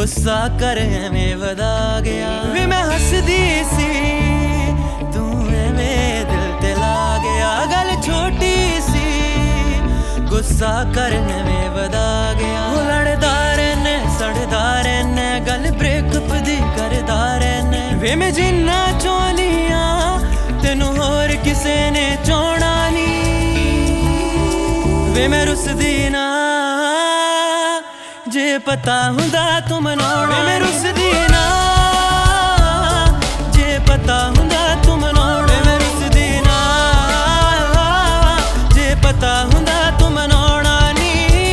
गुस्सा कर एवें वधा गया वे मैं हसदी सी तू एवें दिल ते ला गया गल छोटी सी गुस्सा कर एवें वधा गया लड़दा रहने सड़दा रहने गल ब्रेकअप दी करदा रहने वे मैं जिन्ना चाहनी आ तेनू होर किसे ने चाहना वे मैं रुसदी ना जे पता हुंदा तू मनाउणा मैं रुसदी ना जे पता हुंदा तू मनाउणा मैं रुसदी ना जे पता हुंदा तू मनाउणा नी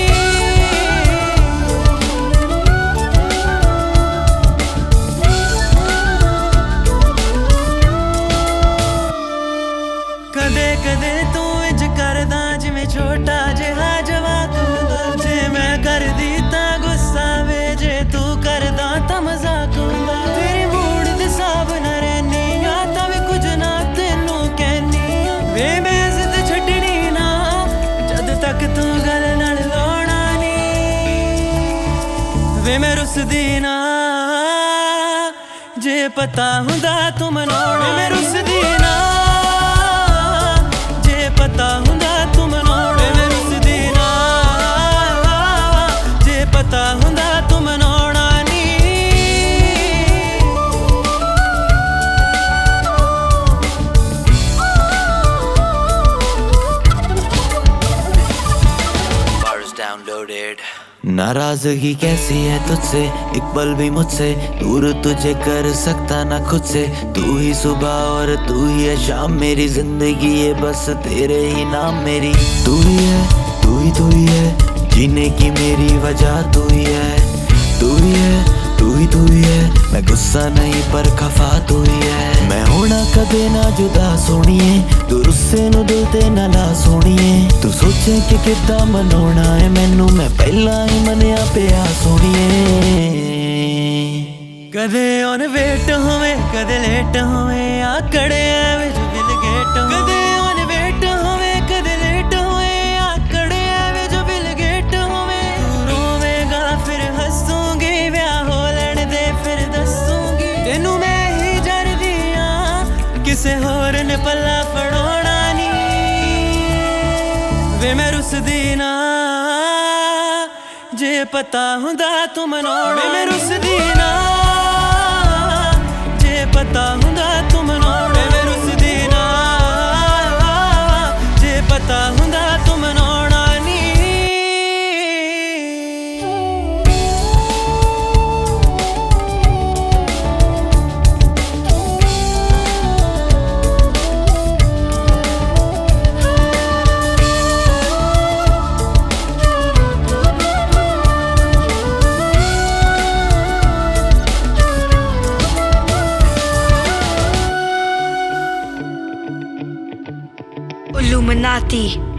कदे कदे तू इंज करदा जिवें छोटा जिहा जवाक हुंदा जे मैं करदी तां गुस्सा वे जे तू करदा तां मजाक हुंदा तेरे मूड दे हिसाब नाल रहनी आ तां वी कुछ ना तैनू कहनी वे मैं जिद छड्डनी ना जद तक तू गल नाल लाउणा नी वे मैं रुसदी ना जे पता हुंदा तू मनाउणा मैं रुसदी ना पता हुंदा तू मनाउणा मैं रुसदी ना जे पता हुंदा तू मनाउणा नी Bars downloaded. नाराजगी कैसी है तुझसे एक पल भी मुझसे दूर तुझे कर सकता ना खुद से तू ही सुबह और तू ही है शाम मेरी जिंदगी है बस तेरे ही नाम मेरी तू ही है तू ही है जीने की मेरी वजह तू ही है तू ही है तू ही है मैं गुस्सा नहीं पर खफा तू ही है मैं होना कदे ना जुदा सोनिए तू रुस्से नु दिल ते ना ला सोनिए तू सोचे कि किद्दां मनाउणा है मैनू मैं पहला ही मनिया पिया सोनिए कदे ऑन वेट होवे कदे लेट होवे आकड़े विच बिल गेट कदे ऑन वेट होवे कदे लेट होवे आकड़े विच बिल गेट होवे तू रोवेगा फिर हंसूंगी ब्याह हो लैण दे फिर दसूंगी तेनू मैं ही जरदी आ किसे होर ने पल्ला फड़ाउणा नी वे मैं रुसदी ना जे पता हुंदा तू मनाउणा मैं रुसदी ना पता हुंदा तू मनाउणा मैं रुसदी ना जे पता हुंदा तू मनाउणा नी Illuminati.